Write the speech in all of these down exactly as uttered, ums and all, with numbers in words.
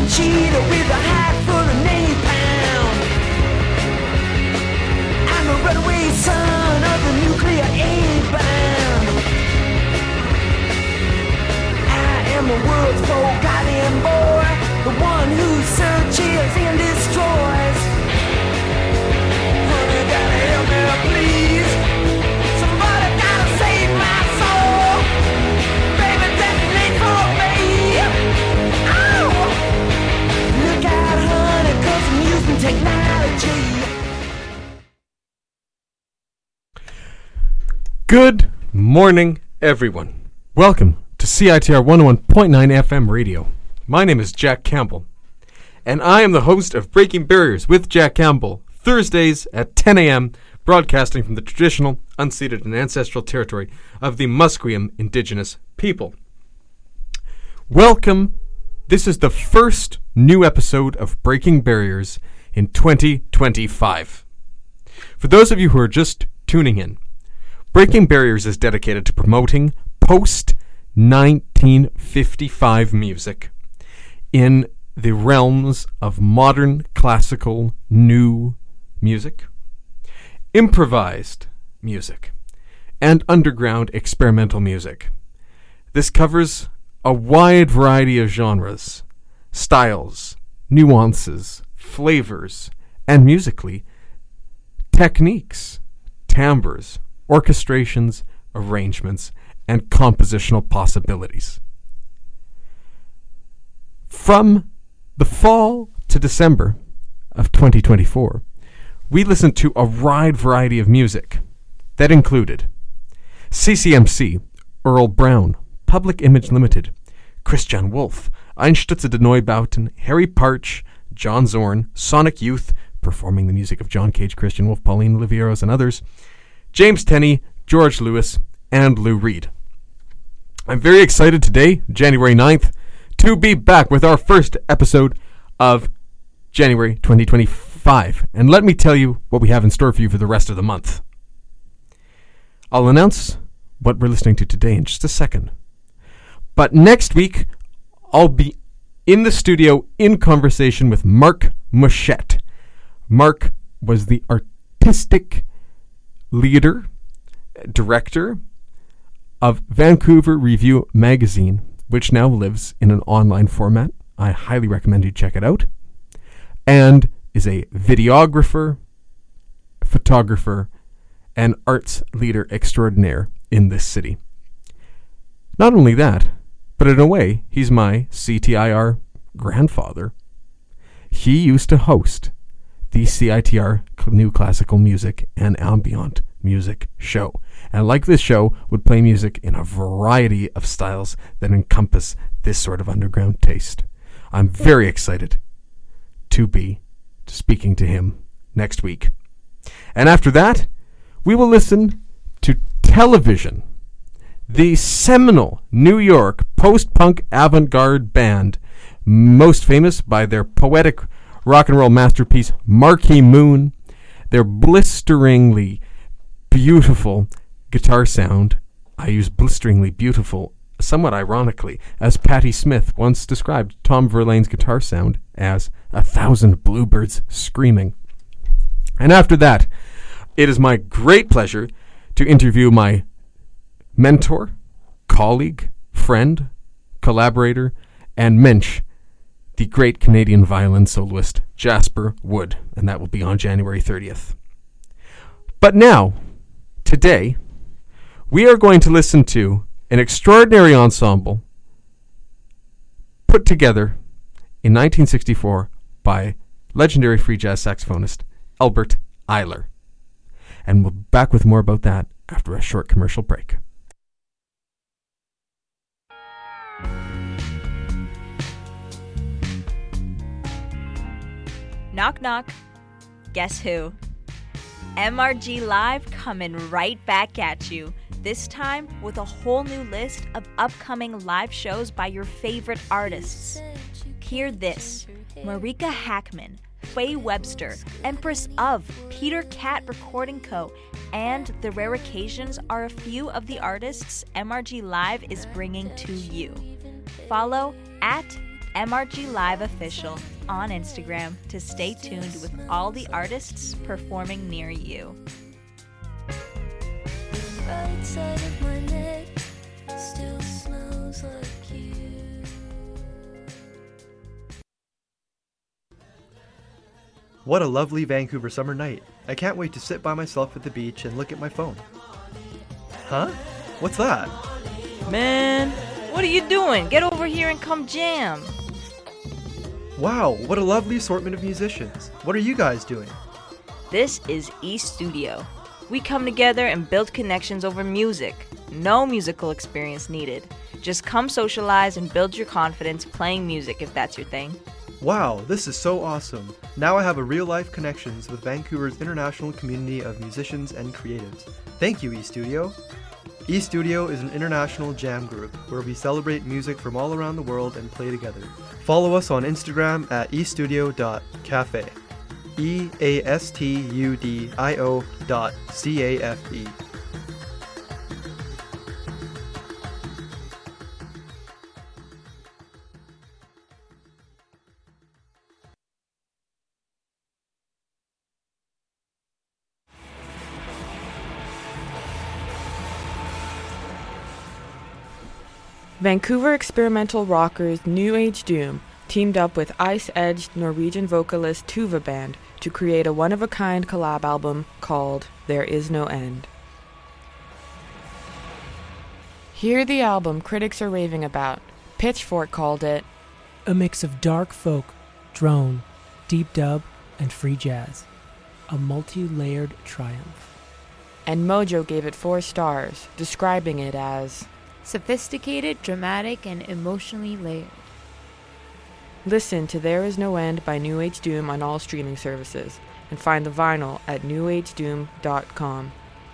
cheetah with a hat full of napalm. I'm the runaway son of the nuclear A-bomb. I am the world's forgotten boy, the one who searches and destroys. Honey, gotta help me, please. Somebody gotta save my soul. Baby, detonate for me. Oh! Look out, honey, 'cause I'm using technology. Good morning, everyone. Welcome to C I T R one oh one point nine F M radio. My name is Jack Campbell, and I am the host of Breaking Barriers with Jack Campbell, Thursdays at ten a.m., broadcasting from the traditional, unceded, and ancestral territory of the Musqueam Indigenous people. Welcome. This is the first new episode of Breaking Barriers in twenty twenty-five. For those of you who are just tuning in, Breaking Barriers is dedicated to promoting post-nineteen fifty-five music in the realms of modern classical new music, improvised music, and underground experimental music. This covers a wide variety of genres, styles, nuances, flavors, and musically, techniques, timbres, orchestrations, arrangements, and compositional possibilities. From the fall to December of twenty twenty-four, we listened to a wide variety of music that included C C M C, Earl Brown, Public Image Limited, Christian Wolf, Einstütze de Neubauten, Harry Partch, John Zorn, Sonic Youth, performing the music of John Cage, Christian Wolf, Pauline Oliveros, and others, James Tenney, George Lewis, and Lou Reed. I'm very excited today, January ninth, to be back with our first episode of January twenty twenty-five. And let me tell you what we have in store for you for the rest of the month. I'll announce what we're listening to today in just a second. But next week, I'll be in the studio in conversation with Mark Mouchette. Mark was the artistic leader, director of Vancouver Review magazine, which now lives in an online format. I highly recommend you check it out. And is a videographer, photographer, and arts leader extraordinaire in this city. Not only that, but in a way, he's my C T I R grandfather. He used to host the C I T R New Classical Music and Ambient Music show. And like this show, would play music in a variety of styles that encompass this sort of underground taste. I'm very excited to be speaking to him next week. And after that, we will listen to Television, the seminal New York post-punk avant-garde band, most famous by their poetic rock and roll masterpiece, Marquee Moon, their blisteringly beautiful guitar sound. I use blisteringly beautiful somewhat ironically, as Patti Smith once described Tom Verlaine's guitar sound as a thousand bluebirds screaming. And after that, it is my great pleasure to interview my mentor, colleague, friend, collaborator, and mensch, the great Canadian violin soloist Jasper Wood, and that will be on January thirtieth. But now, today, we are going to listen to an extraordinary ensemble put together in nineteen sixty-four by legendary free jazz saxophonist Albert Ayler. And we'll be back with more about that after a short commercial break. Knock, knock. Guess who? M R G Live coming right back at you. This time with a whole new list of upcoming live shows by your favorite artists. Hear this. Marika Hackman, Faye Webster, Empress of, Peter Cat Recording Co., and The Rare Occasions are a few of the artists M R G Live is bringing to you. Follow at M R G Live Official on Instagram to stay tuned with all the artists performing near you. Right side of my neck still smells like you. What a lovely Vancouver summer night. I can't wait to sit by myself at the beach and look at my phone. Huh? What's that? Man, what are you doing? Get over here and come jam. Wow, what a lovely assortment of musicians. What are you guys doing? This is East Studio. We come together and build connections over music. No musical experience needed. Just come socialize and build your confidence playing music if that's your thing. Wow, this is so awesome. Now I have a real-life connections with Vancouver's international community of musicians and creatives. Thank you, eStudio. eStudio is an international jam group where we celebrate music from all around the world and play together. Follow us on Instagram at estudio dot cafe. E A S T U D I O dot C A F E. Vancouver experimental rockers New Age Doom teamed up with ice-edged Norwegian vocalist Tuva Band to create a one-of-a-kind collab album called There Is No End. Here the album critics are raving about. Pitchfork called it a mix of dark folk, drone, deep dub, and free jazz. A multi-layered triumph. And Mojo gave it four stars, describing it as sophisticated, dramatic, and emotionally layered. Listen to There Is No End by New Age Doom on all streaming services, and find the vinyl at new age doom dot com.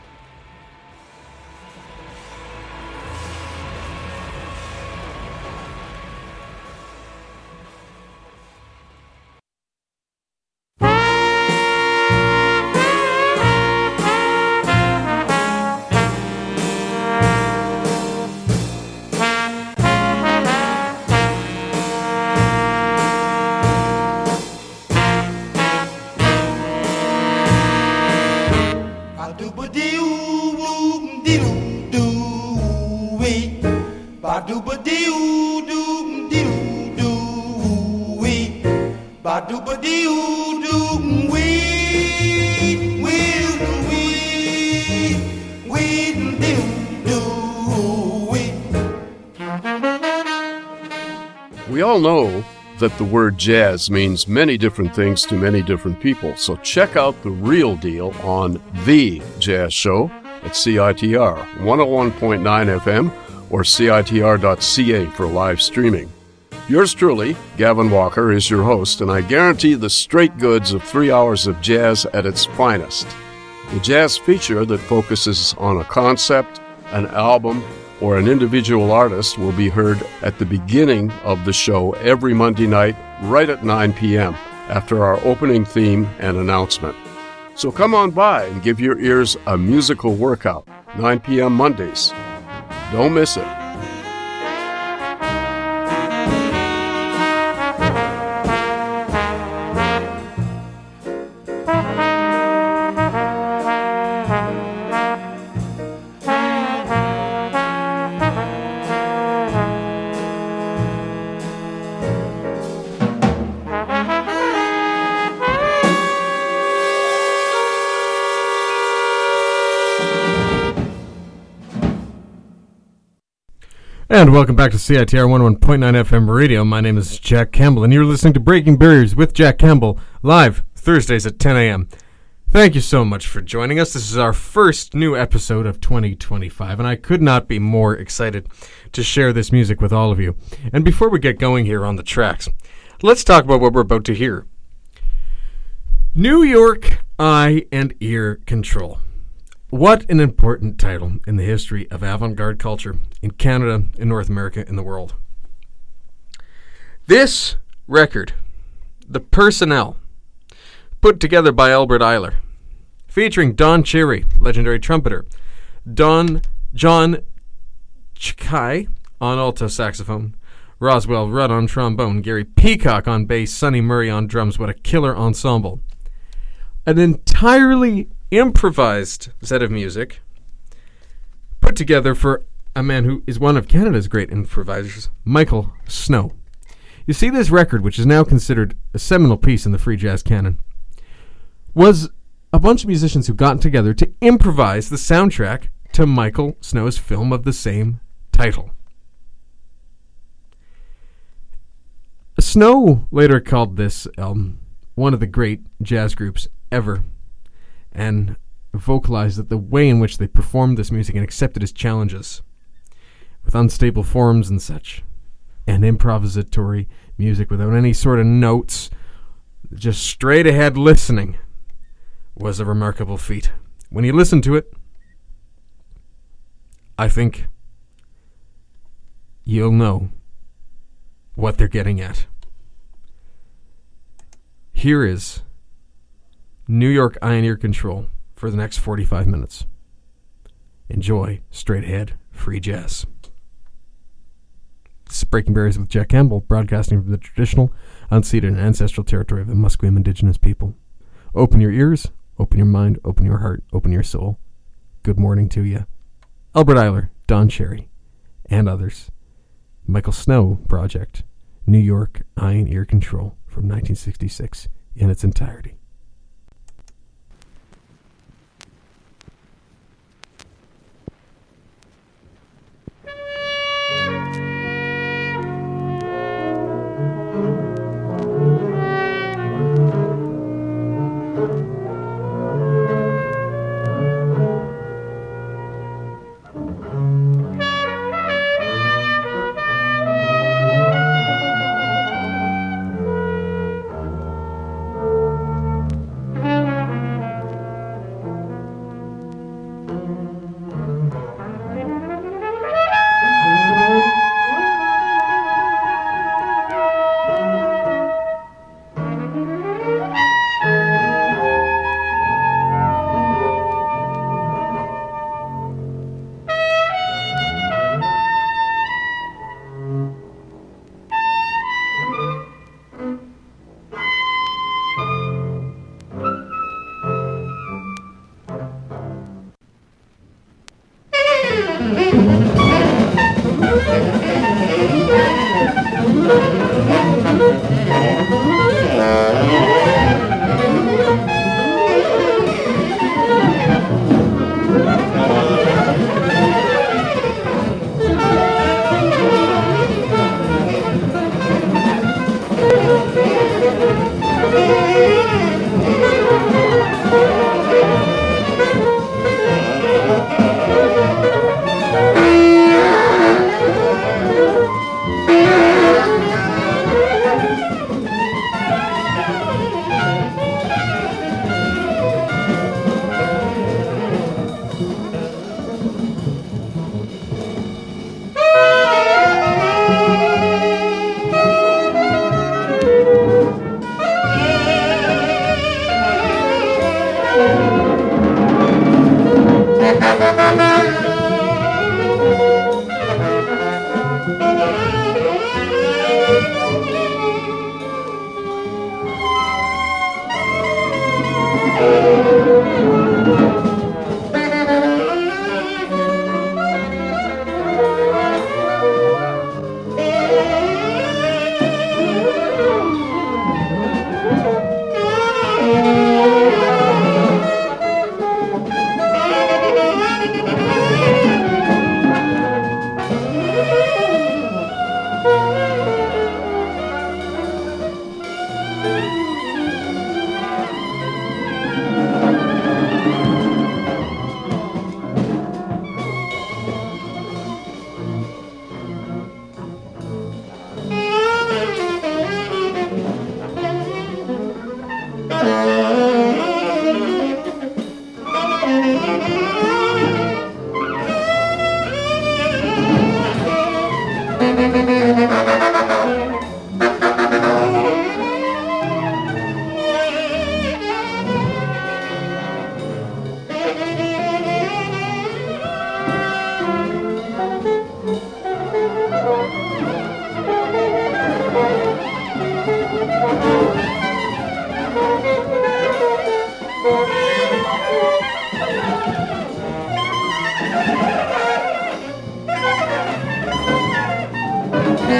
We all know that the word jazz means many different things to many different people, so check out the real deal on The Jazz Show at C I T R one oh one point nine F M or C I T R dot C A for live streaming. Yours truly, Gavin Walker, is your host, and I guarantee the straight goods of three hours of jazz at its finest. The jazz feature that focuses on a concept, an album, or an individual artist will be heard at the beginning of the show every Monday night, right at nine p.m., after our opening theme and announcement. So come on by and give your ears a musical workout, nine p.m. Mondays. Don't miss it. And welcome back to C I T R one oh one point nine F M Radio. My name is Jack Campbell, and you're listening to Breaking Barriers with Jack Campbell, live Thursdays at ten a.m. Thank you so much for joining us. This is our first new episode of twenty twenty-five, and I could not be more excited to share this music with all of you. And before we get going here on the tracks, let's talk about what we're about to hear. New York Eye and Ear Control. What an important title in the history of avant-garde culture in Canada, in North America, in the world. This record, The Personnel, put together by Albert Ayler, featuring Don Cherry, legendary trumpeter, Don John Chkai on alto saxophone, Roswell Rudd on trombone, Gary Peacock on bass, Sonny Murray on drums. What a killer ensemble. An entirely improvised set of music put together for a man who is one of Canada's great improvisers, Michael Snow. You see, this record, which is now considered a seminal piece in the free jazz canon, was a bunch of musicians who got together to improvise the soundtrack to Michael Snow's film of the same title. Snow later called this album one of the great jazz groups ever, and vocalized that the way in which they performed this music and accepted its challenges with unstable forms and such, and improvisatory music without any sort of notes, just straight ahead listening, was a remarkable feat. When you listen to it, I think you'll know what they're getting at. Here is New York Eye and Ear Control for the next forty-five minutes. Enjoy straight ahead free jazz. This is Breaking Barriers with Jack Campbell, broadcasting from the traditional, unceded, and ancestral territory of the Musqueam Indigenous people. Open your ears, open your mind, open your heart, open your soul. Good morning to you. Albert Eiler, Don Cherry, and others. Michael Snow Project, New York Eye and Ear Control from nineteen sixty-six in its entirety. Thank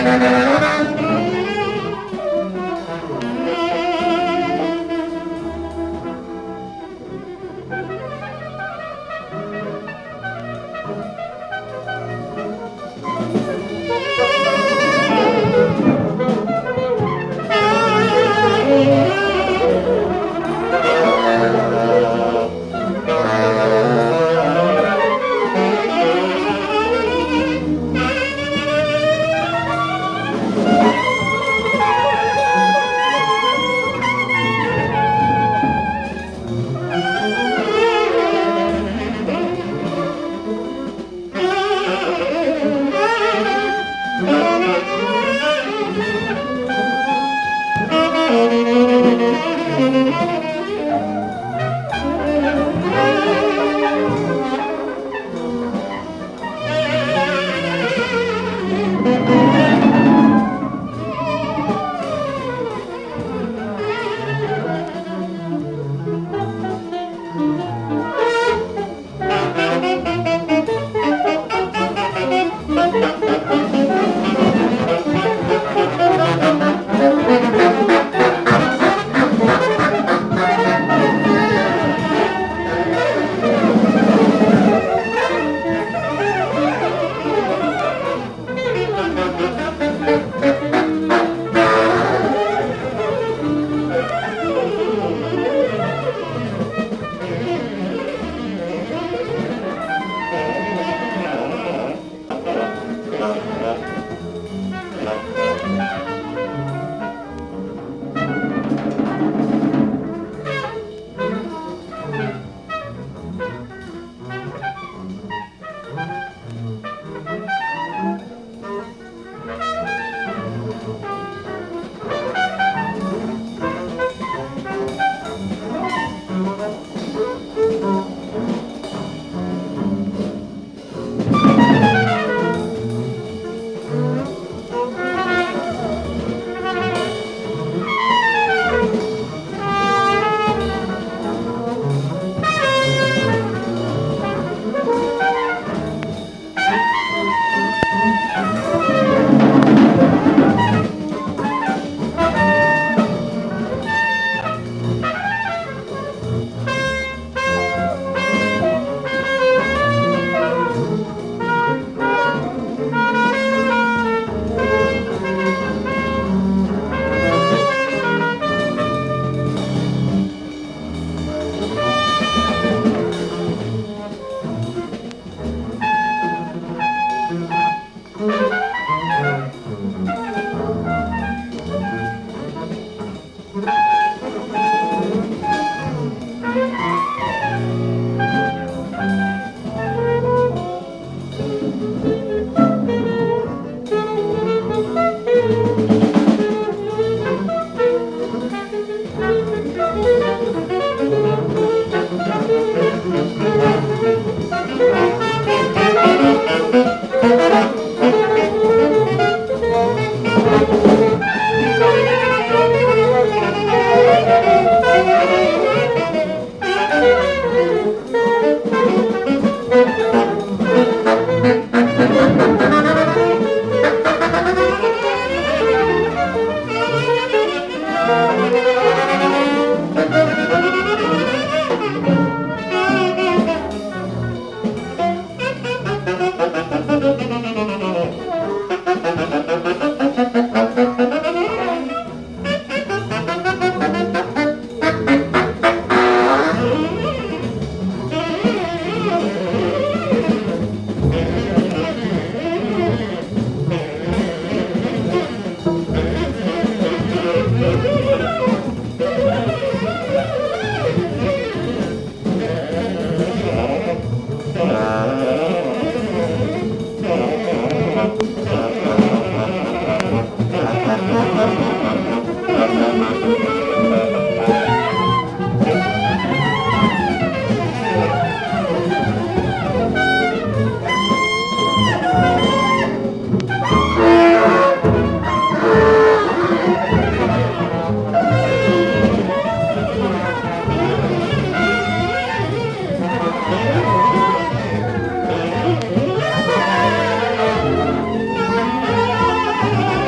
Thank you.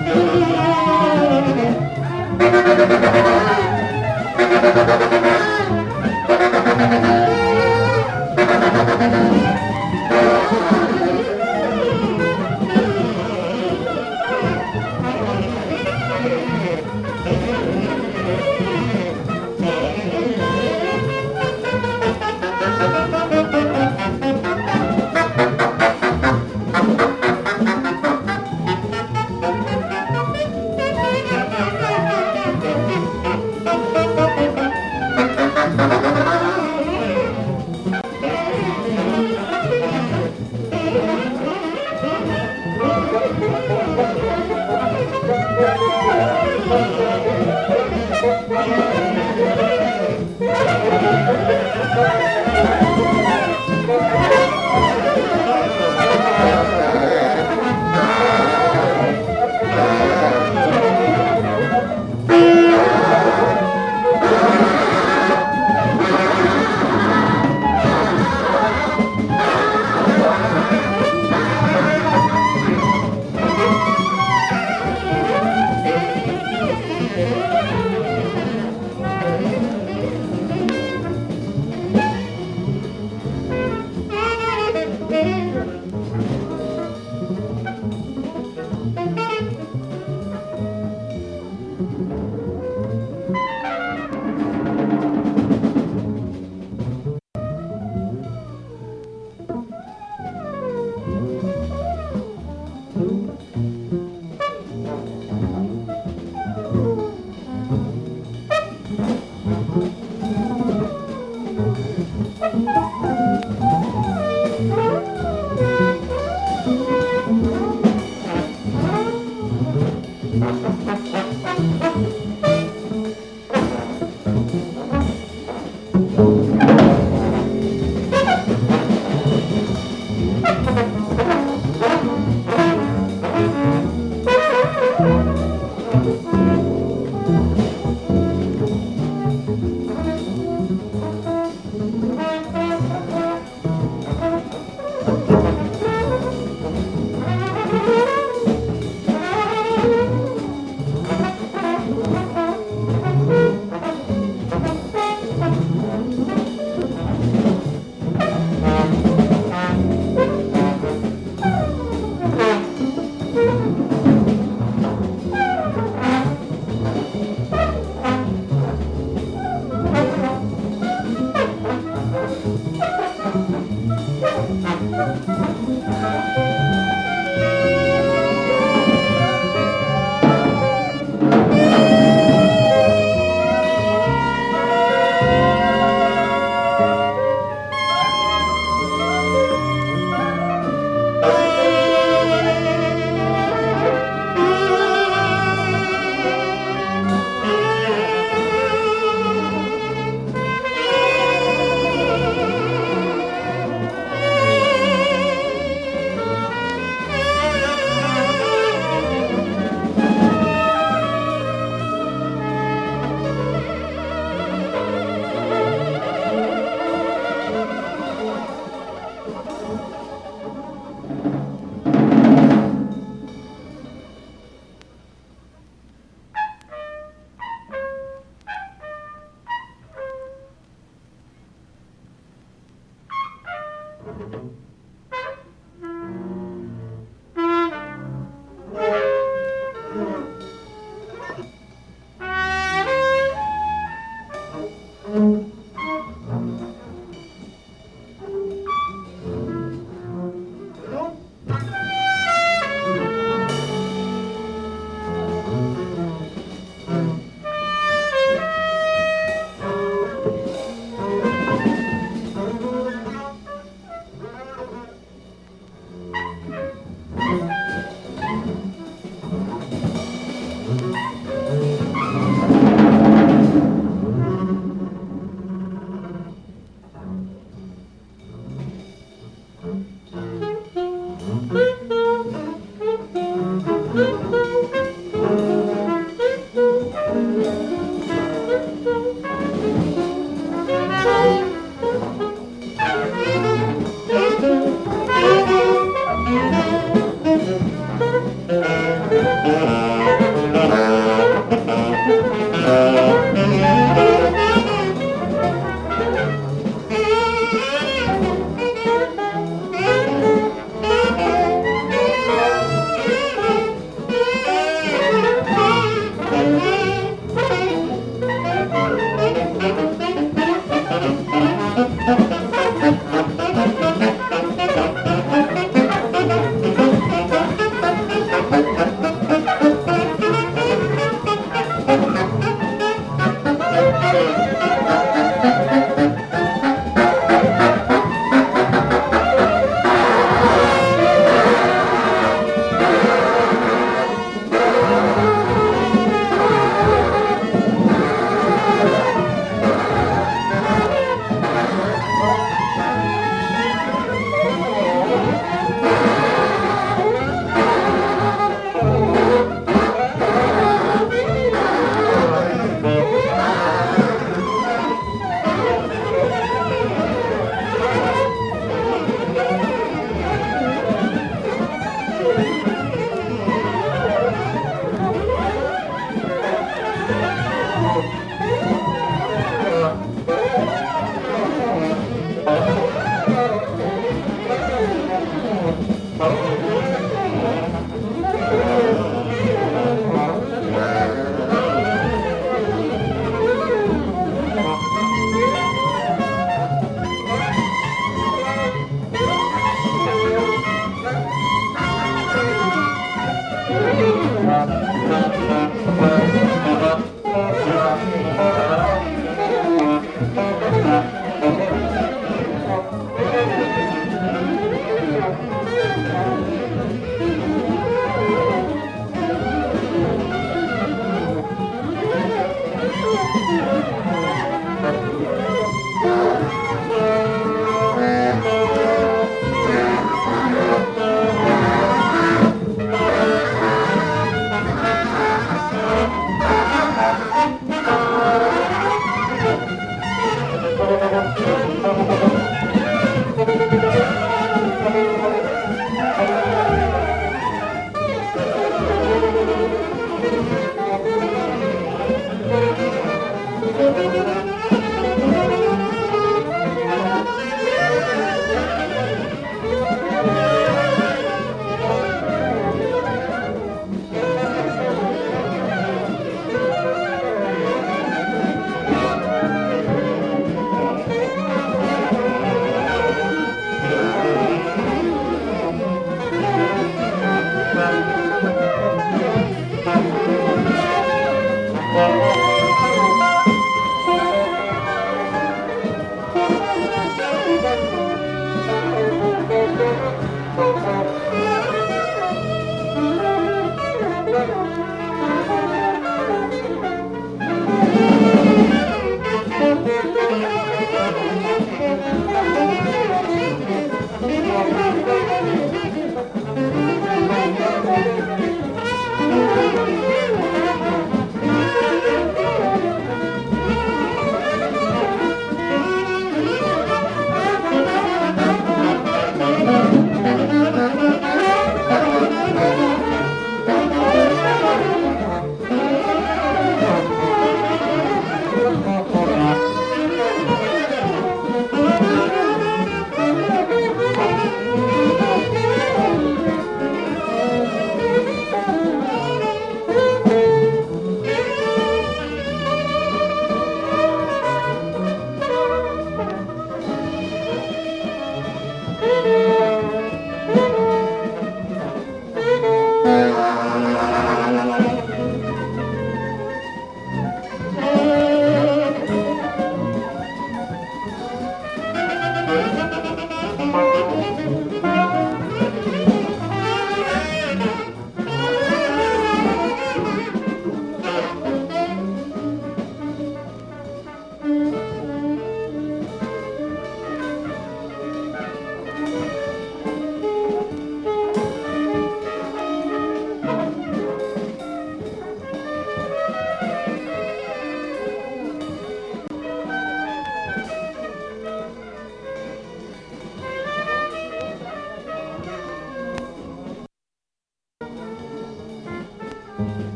Thank you.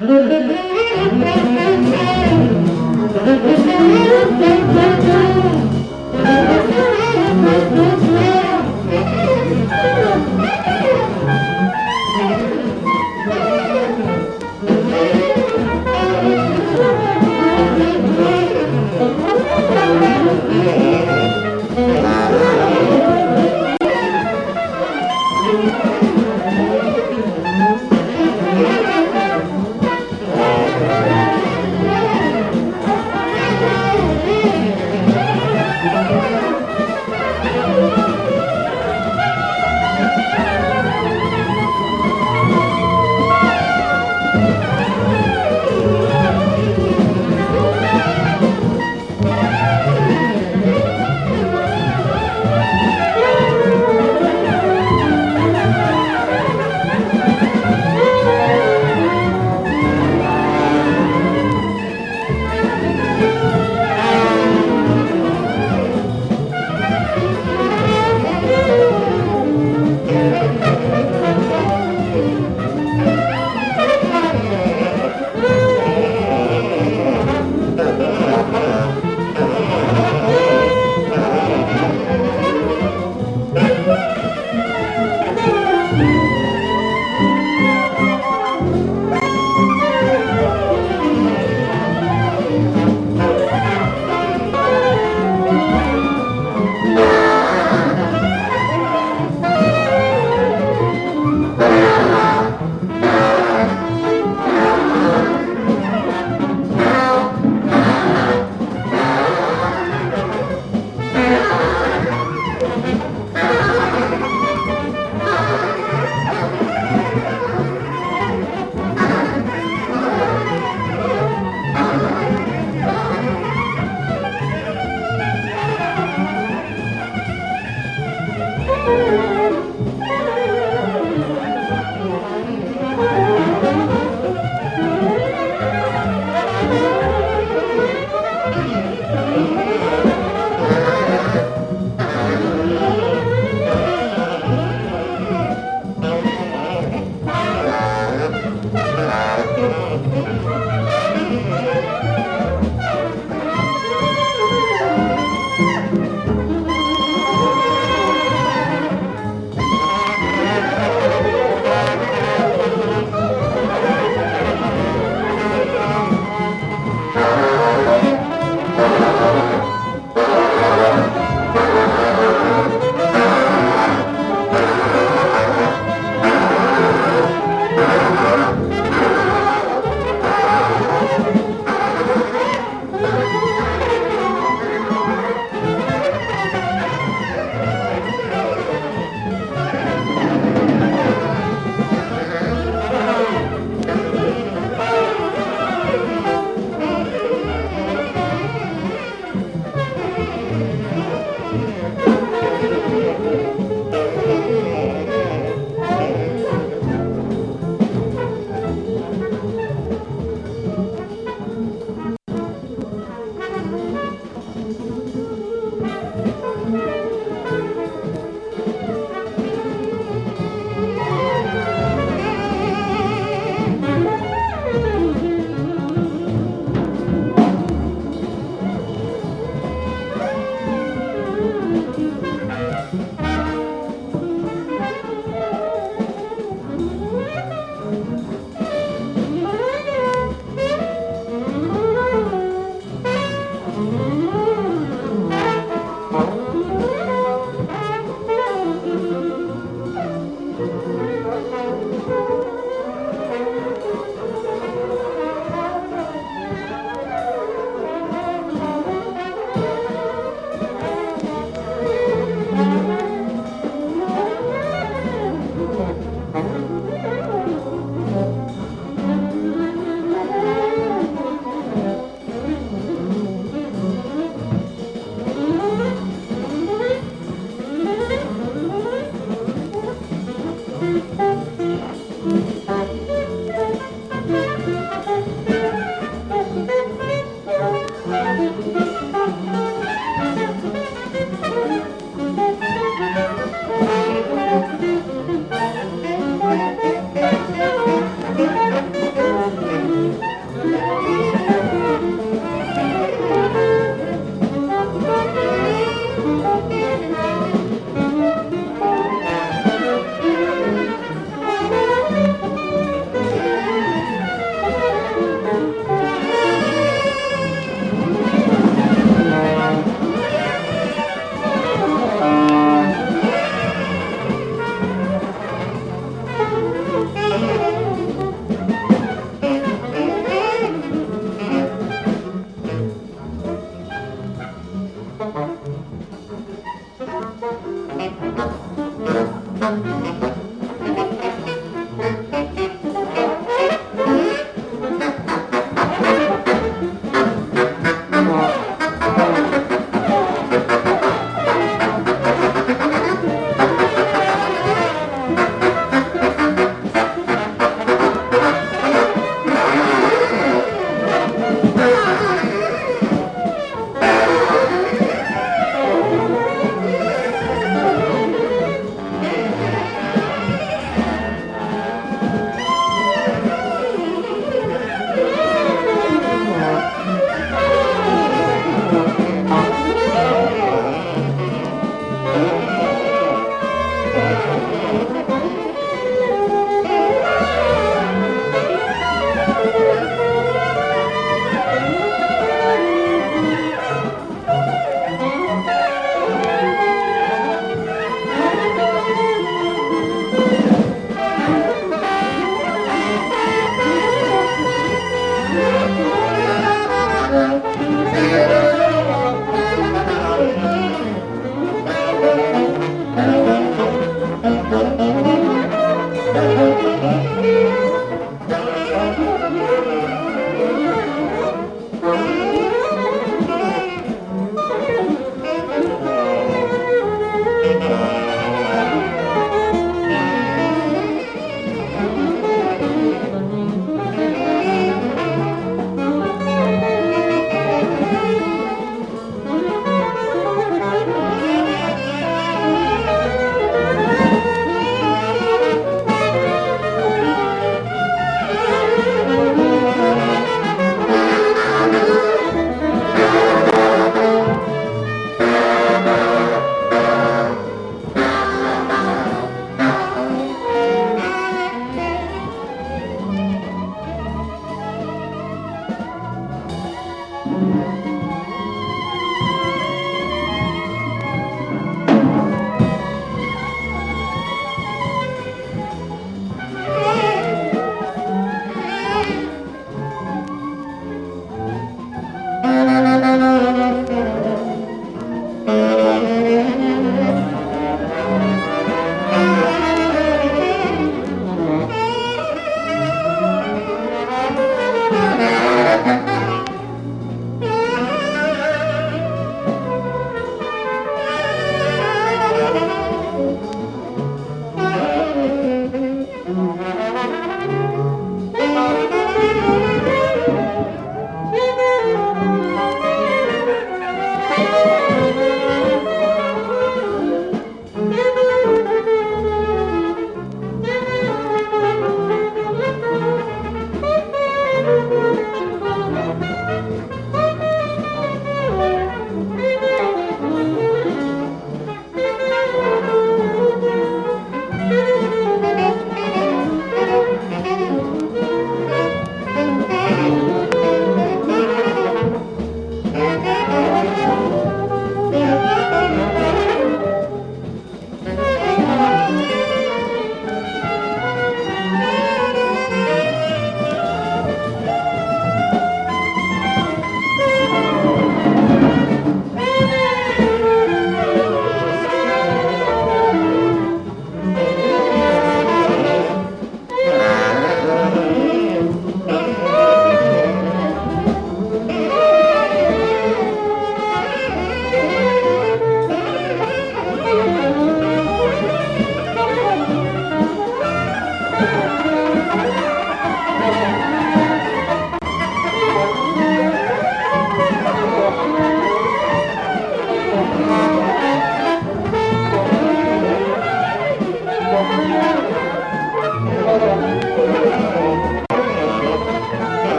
Thank you.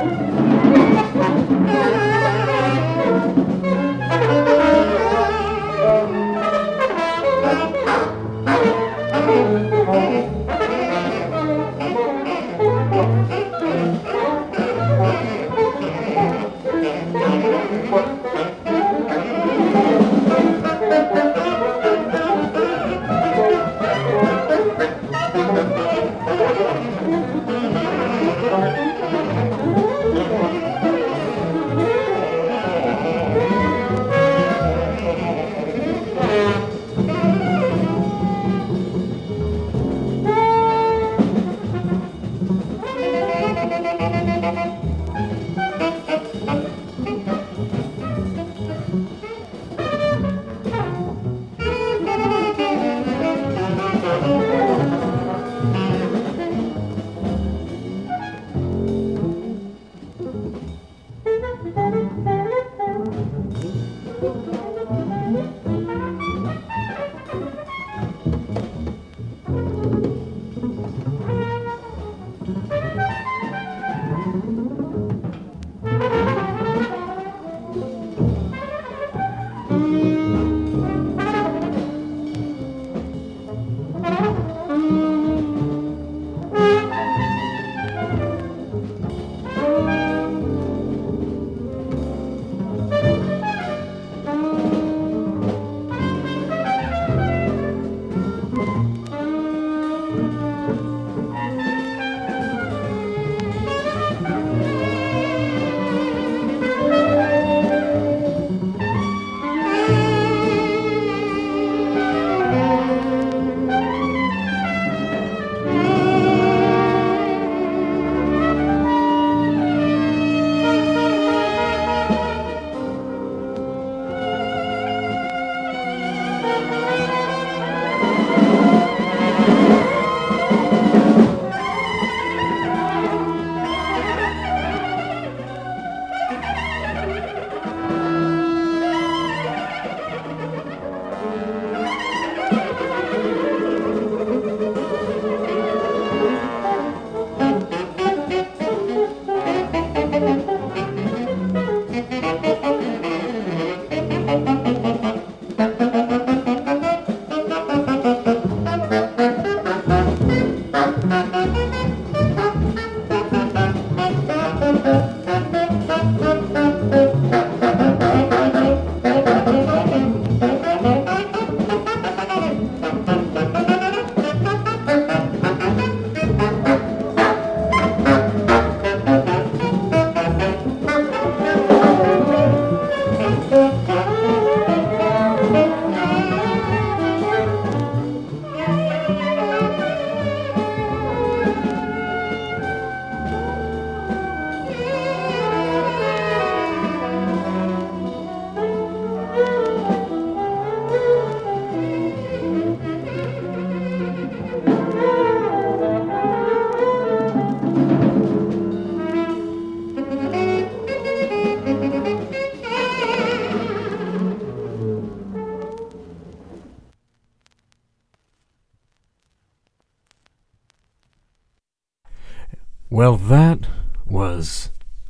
Well, that was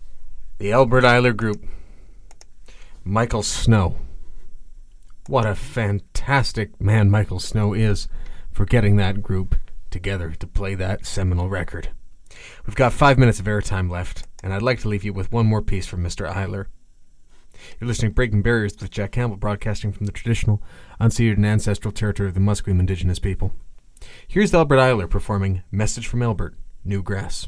the Albert Ayler Group. Michael Snow. What a fantastic man Michael Snow is for getting that group together to play that seminal record. We've got five minutes of airtime left, and I'd like to leave you with one more piece from Mister Ayler. You're listening to Breaking Barriers with Jack Campbell, broadcasting from the traditional, unceded and ancestral territory of the Musqueam Indigenous people. Here's Albert Ayler performing Message from Albert, New Grass.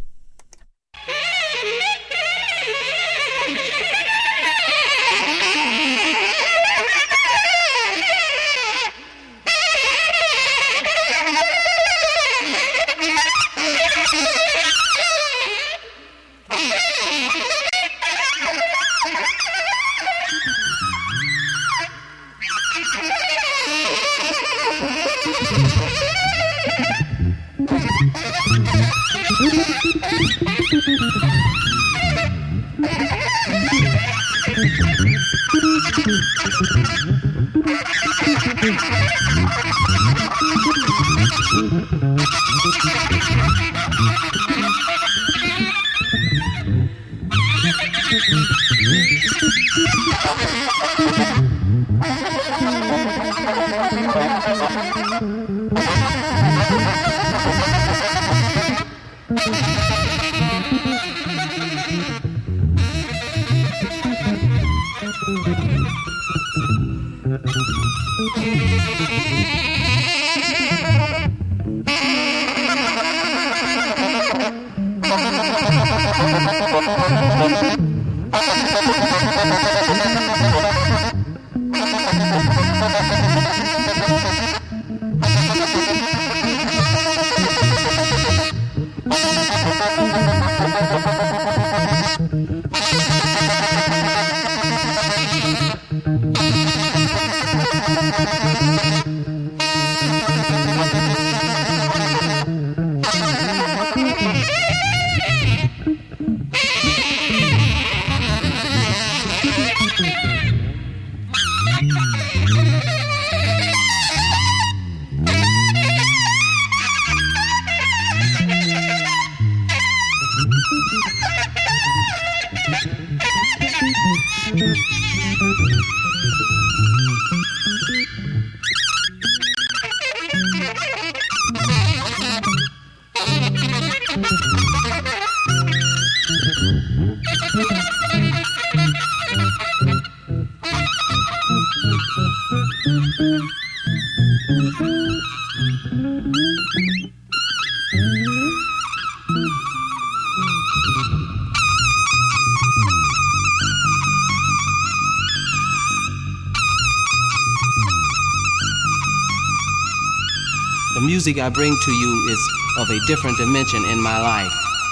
The music I bring to you is of a different dimension in my life.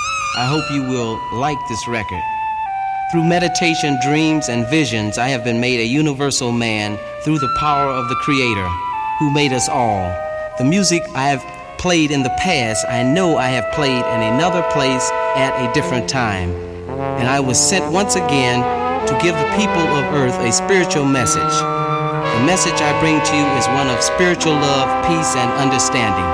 I hope you will like this record. Through meditation, dreams, and visions, I have been made a universal man through the power of the Creator who made us all. The music I have played in the past, I know I have played in another place at a different time. And I was sent once again to give the people of earth a spiritual message. The message I bring to you is one of spiritual love, peace, and understanding.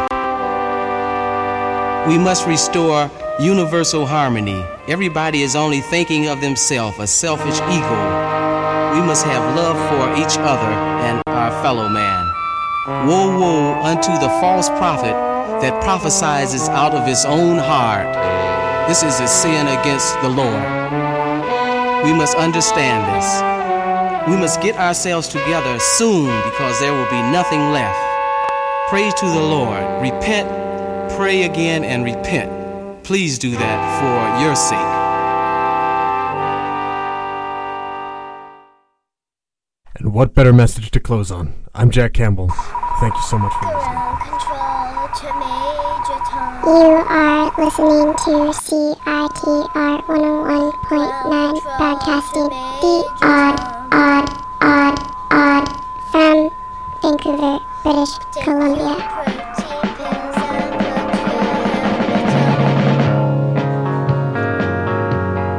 We must restore universal harmony. Everybody is only thinking of themselves, a selfish ego. We must have love for each other and our fellow man. Woe, woe unto the false prophet that prophesies out of his own heart. This is a sin against the Lord. We must understand this. We must get ourselves together soon because there will be nothing left. Pray to the Lord. Repent, pray again, and repent. Please do that for your sake. And what better message to close on? I'm Jack Campbell. Thank you so much for listening. You are listening to C I T R one oh one point nine, broadcasting the odd, odd, odd, odd from Vancouver, British Columbia.